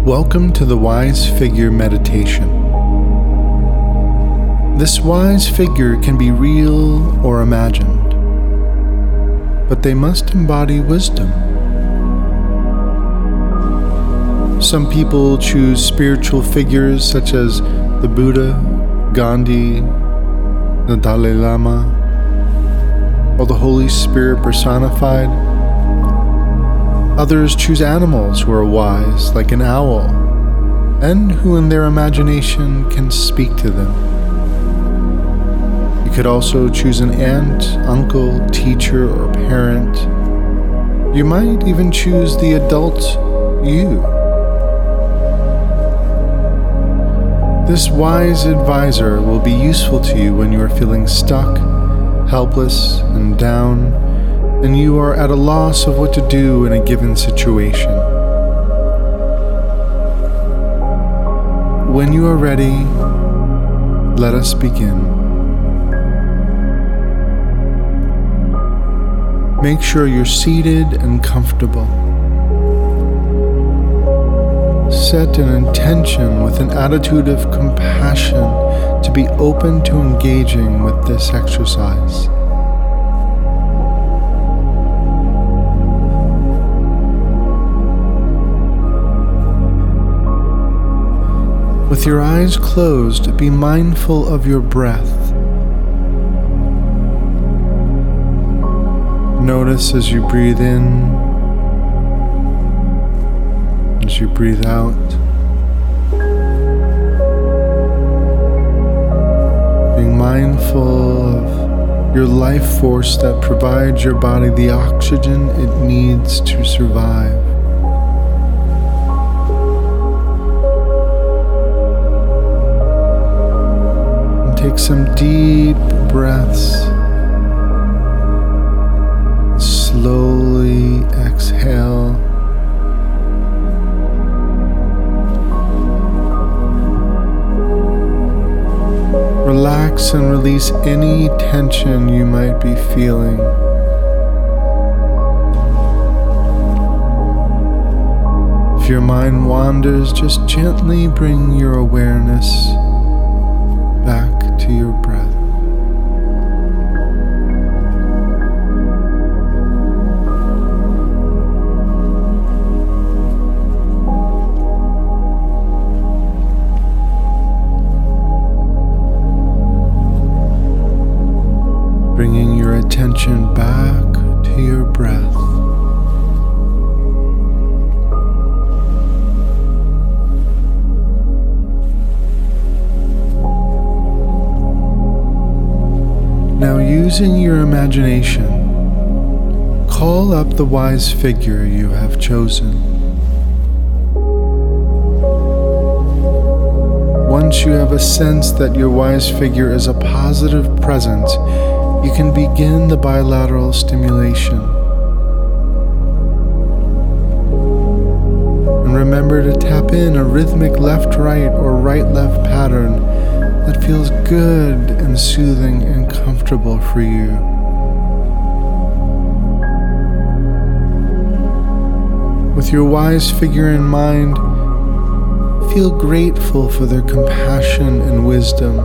Welcome to the Wise Figure Meditation. This wise figure can be real or imagined, but they must embody wisdom. Some people choose spiritual figures such as the Buddha, Gandhi, the Dalai Lama, or the Holy Spirit personified. Others choose animals who are wise, like an owl, and who in their imagination can speak to them. You could also choose an aunt, uncle, teacher, or parent. You might even choose the adult you. This wise advisor will be useful to you when you are feeling stuck, helpless, and down, and you are at a loss of what to do in a given situation. When you are ready, let us begin. Make sure you're seated and comfortable. Set an intention with an attitude of compassion to be open to engaging with this exercise. With your eyes closed, be mindful of your breath. Notice as you breathe in, as you breathe out. Being mindful of your life force that provides your body the oxygen it needs to survive. Take some deep breaths. Slowly exhale. Relax and release any tension you might be feeling. If your mind wanders, just gently bring your awareness back to your breath. Bringing your attention back to your breath. Now, using your imagination, call up the wise figure you have chosen. Once you have a sense that your wise figure is a positive presence, you can begin the bilateral stimulation. And remember to tap in a rhythmic left-right or right-left pattern that feels good and soothing and comfortable for you. With your wise figure in mind, feel grateful for their compassion and wisdom.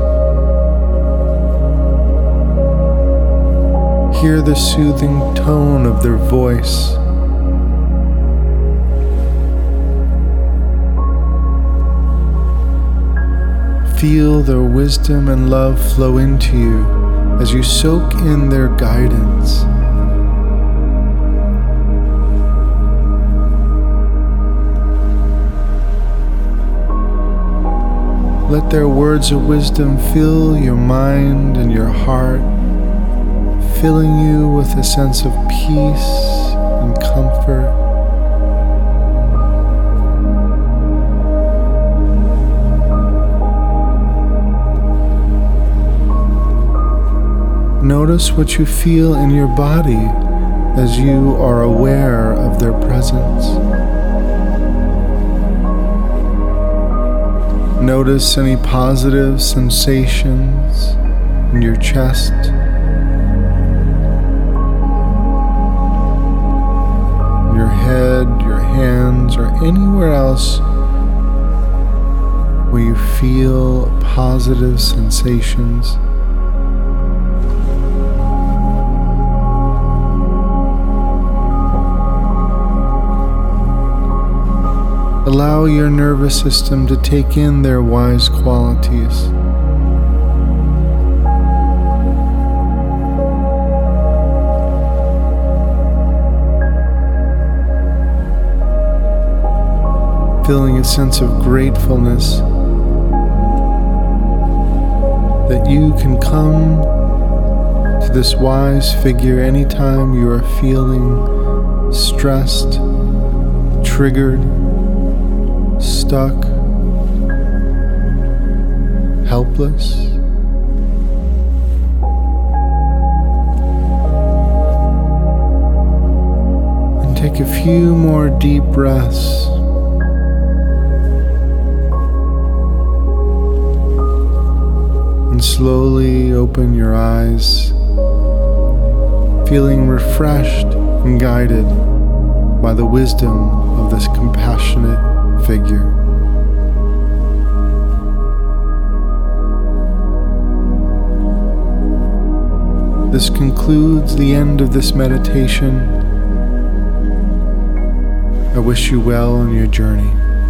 Hear the soothing tone of their voice. Feel their wisdom and love flow into you as you soak in their guidance. Let their words of wisdom fill your mind and your heart, filling you with a sense of peace and comfort. Notice what you feel in your body as you are aware of their presence. Notice any positive sensations in your chest, your head, your hands, or anywhere else where you feel positive sensations. Allow your nervous system to take in their wise qualities. Feeling a sense of gratefulness that you can come to this wise figure anytime you are feeling stressed, triggered, stuck, helpless. And take a few more deep breaths. And slowly open your eyes, feeling refreshed and guided by the wisdom of this compassionate figure. This concludes the end of this meditation. I wish you well on your journey.